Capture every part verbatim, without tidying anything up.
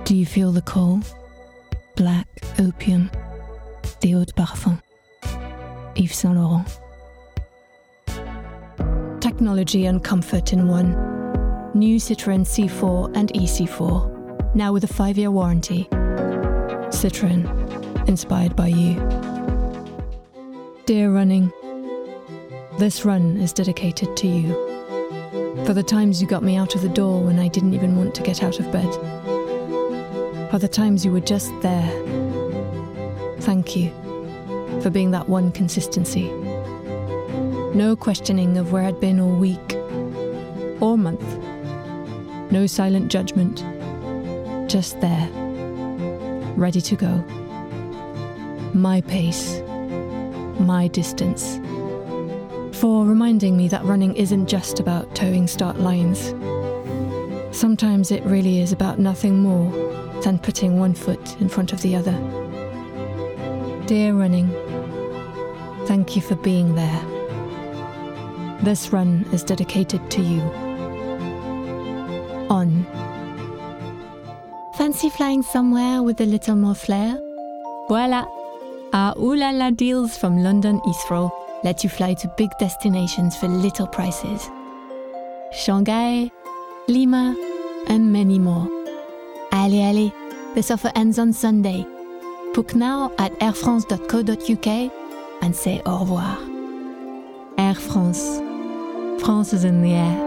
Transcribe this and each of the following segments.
Do you feel the coal? Black opium, the eau de parfum. Yves Saint Laurent. Technology and comfort in one. New Citroën C four and E C four, now with a five-year warranty. Citroën, inspired by you. Dear running, this run is dedicated to you. For the times you got me out of the door when I didn't even want to get out of bed. For the times you were just there. Thank you for being that one consistency. No questioning of where I'd been all week or month. No silent judgment. Just there, ready to go. My pace, my distance. For reminding me that running isn't just about towing start lines. Sometimes it really is about nothing more than putting one foot in front of the other. Dear running, thank you for being there. This run is dedicated to you. On. Fancy flying somewhere with a little more flair? Voila! Our Ooh La La deals from London Heathrow let you fly to big destinations for little prices. Shanghai, Lima, and many more. Allez, allez, this offer ends on Sunday. Book now at air france dot co dot u k and say au revoir. Air France. France is in the air.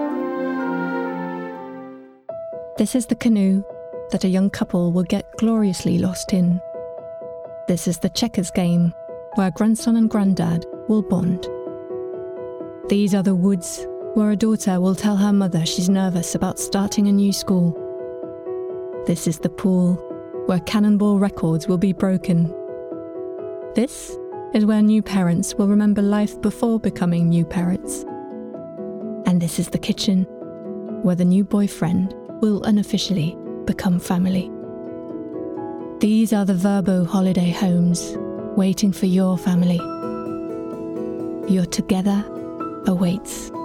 This is the canoe that a young couple will get gloriously lost in. This is the checkers game where grandson and granddad will bond. These are the woods where a daughter will tell her mother she's nervous about starting a new school. This is the pool where cannonball records will be broken. This is where new parents will remember life before becoming new parents. And this is the kitchen where the new boyfriend will unofficially become family. These are the Verbo holiday homes waiting for your family. Your together awaits.